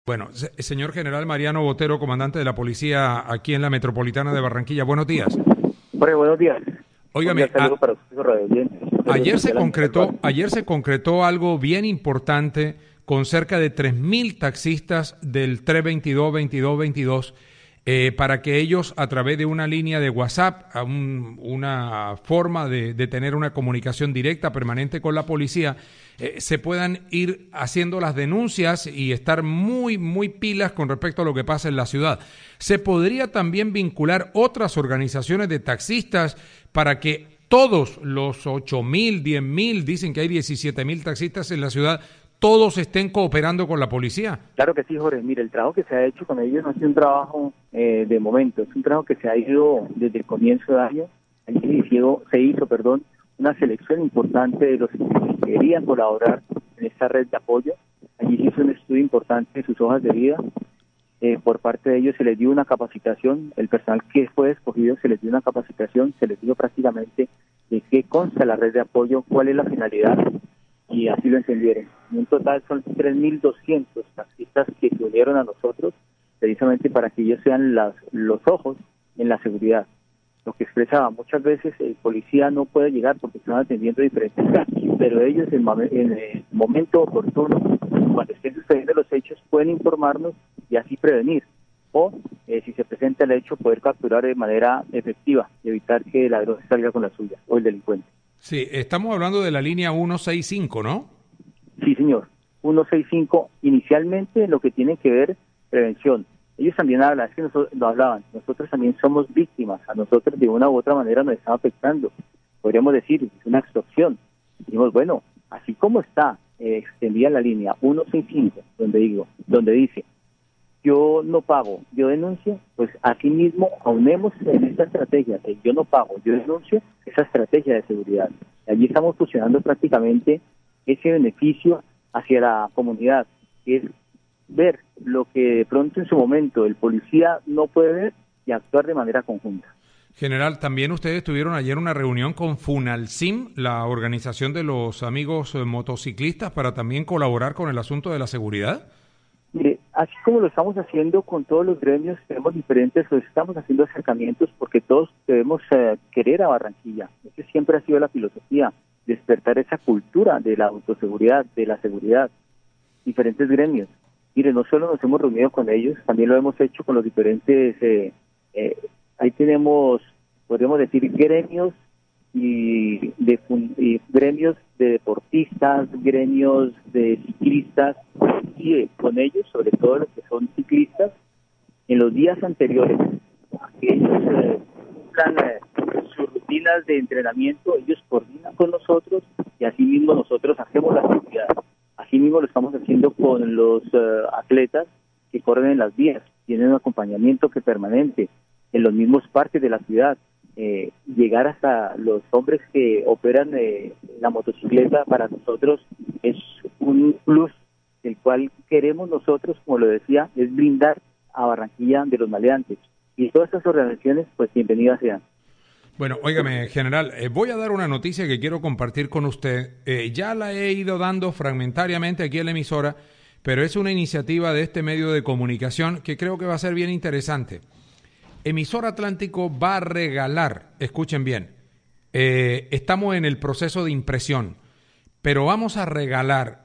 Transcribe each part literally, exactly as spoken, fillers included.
Bueno, se- señor General Mariano Botero, comandante de la policía aquí en la Metropolitana de Barranquilla, buenos días. Hombre, buenos días. Un Óigame, cordial saludo a- para ustedes, radio oyentes. Un saludo ayer se especial a mi concretó, hermano. ayer se concretó algo bien importante con cerca de tres mil taxistas del tres veintidós veintidós veintidós eh, para que ellos a través de una línea de WhatsApp, a un- una forma de, de tener una comunicación directa, permanente con la policía, eh, se puedan ir haciendo las denuncias y estar muy, muy pilas con respecto a lo que pasa en la ciudad. Se podría también vincular otras organizaciones de taxistas para que todos los ocho mil, diez mil, dicen que hay diecisiete mil taxistas en la ciudad, todos estén cooperando con la policía. Claro que sí, Jorge. Mire, el trabajo que se ha hecho con ellos no es un trabajo eh, de momento, es un trabajo que se ha ido desde el comienzo de año. Allí se hizo, se hizo perdón, una selección importante de los que querían colaborar en esta red de apoyo. Allí se hizo un estudio importante de sus hojas de vida. Eh, por parte de ellos se les dio una capacitación, el personal que fue escogido se les dio una capacitación, se les dio prácticamente de qué consta la red de apoyo, cuál es la finalidad, y así lo entendieron. En un total son tres mil doscientos taxistas que se unieron a nosotros precisamente para que ellos sean las, los ojos en la seguridad. Lo que expresaba, muchas veces el policía no puede llegar porque están atendiendo diferentes casos, pero ellos en, en el momento oportuno, cuando estén sucediendo los hechos, pueden informarnos y así prevenir. O, eh, si se presenta el hecho, poder capturar de manera efectiva y evitar que el ladrón salga con la suya o el delincuente. Sí, estamos hablando de la línea ciento sesenta y cinco, ¿no? Sí, señor. ciento sesenta y cinco, inicialmente lo que tiene que ver prevención. Ellos también hablan, es que nosotros, lo hablaban, nosotros también somos víctimas, a nosotros de una u otra manera nos está afectando. Podríamos decir, es una extorsión. Dijimos, bueno, así como está eh, extendida la línea ciento sesenta y cinco, donde digo, donde dice, yo no pago, yo denuncio, pues así mismo aunemos en esta estrategia de yo no pago, yo denuncio, esa estrategia de seguridad. Allí estamos fusionando prácticamente ese beneficio hacia la comunidad, que es ver lo que de pronto en su momento el policía no puede ver y actuar de manera conjunta. General, también ustedes tuvieron ayer una reunión con FUNALSIM, la organización de los amigos eh, motociclistas, para también colaborar con el asunto de la seguridad. Mire, así como lo estamos haciendo con todos los gremios, tenemos diferentes, pues estamos haciendo acercamientos porque todos debemos eh, querer a Barranquilla. Esa siempre ha sido la filosofía, despertar esa cultura de la autoseguridad, de la seguridad, diferentes gremios. Mire, no solo nos hemos reunido con ellos, también lo hemos hecho con los diferentes, eh, eh, ahí tenemos, podríamos decir, gremios y, de, y gremios de deportistas, gremios de ciclistas, y eh, con ellos, sobre todo los que son ciclistas, en los días anteriores, que ellos eh, cumplan eh, sus rutinas de entrenamiento, ellos coordinan con nosotros y así mismo nosotros hacemos la actividad. Así mismo lo estamos haciendo con los uh, atletas que corren en las vías, tienen un acompañamiento que permanente en los mismos parques de la ciudad, eh, llegar hasta los hombres que operan eh, la motocicleta para nosotros es un plus, el cual queremos nosotros, como lo decía, es blindar a Barranquilla de los maleantes. Y todas estas organizaciones, pues bienvenidas sean. Bueno, óigame, general, eh, voy a dar una noticia que quiero compartir con usted. Eh, ya la he ido dando fragmentariamente aquí en la emisora, pero es una iniciativa de este medio de comunicación que creo que va a ser bien interesante. Emisor Atlántico va a regalar, escuchen bien, eh, estamos en el proceso de impresión, pero vamos a regalar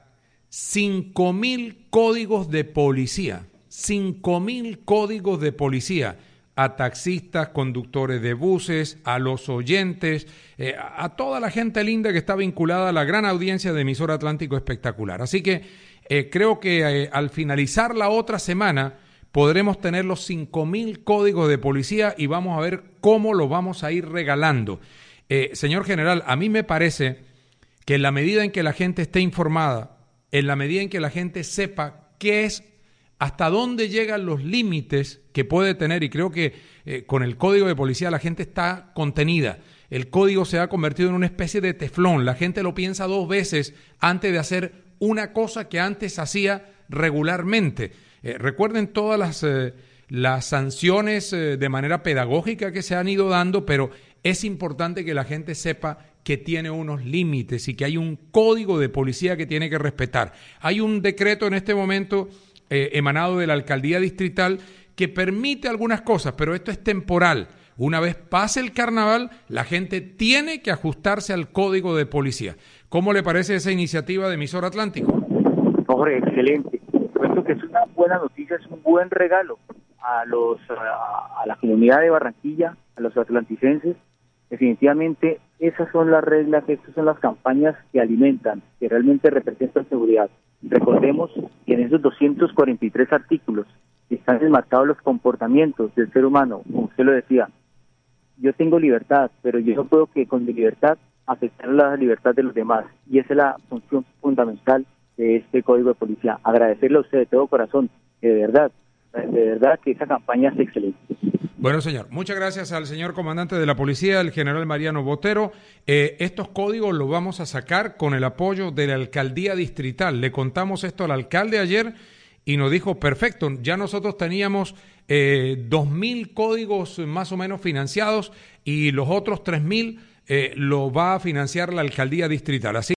cinco mil códigos de policía, cinco mil códigos de policía a taxistas, conductores de buses, a los oyentes, eh, a toda la gente linda que está vinculada a la gran audiencia de Emisor Atlántico Espectacular. Así que eh, creo que eh, al finalizar la otra semana podremos tener los cinco mil códigos de policía y vamos a ver cómo los vamos a ir regalando. Eh, señor general, a mí me parece que en la medida en que la gente esté informada, en la medida en que la gente sepa qué es, hasta dónde llegan los límites que puede tener, y creo que eh, con el código de policía la gente está contenida. El código se ha convertido en una especie de teflón. La gente lo piensa dos veces antes de hacer una cosa que antes hacía regularmente. Eh, recuerden todas las, eh, las sanciones eh, de manera pedagógica que se han ido dando, pero es importante que la gente sepa que tiene unos límites y que hay un código de policía que tiene que respetar. Hay un decreto en este momento eh, emanado de la alcaldía distrital que permite algunas cosas, pero esto es temporal. Una vez pase el carnaval, la gente tiene que ajustarse al código de policía. ¿Cómo le parece esa iniciativa de Emisor Atlántico? Jorge, excelente. Cuento que es una buena noticia, es un buen regalo a los a, a la comunidad de Barranquilla, a los atlanticenses. Definitivamente esas son las reglas, estas son las campañas que alimentan, que realmente representan seguridad. Recordemos que en esos doscientos cuarenta y tres artículos están enmarcados los comportamientos del ser humano, como usted lo decía. Yo tengo libertad, pero yo no puedo que con mi libertad afectar la libertad de los demás. Y esa es la función fundamental de este Código de Policía. Agradecerle a usted de todo corazón, que de verdad, de verdad que esa campaña es excelente. Bueno, señor, muchas gracias al señor comandante de la policía, el general Mariano Botero. Eh, estos códigos los vamos a sacar con el apoyo de la alcaldía distrital. Le contamos esto al alcalde ayer y nos dijo, perfecto, ya nosotros teníamos eh, dos mil códigos más o menos financiados y los otros tres mil eh, lo va a financiar la alcaldía distrital. Así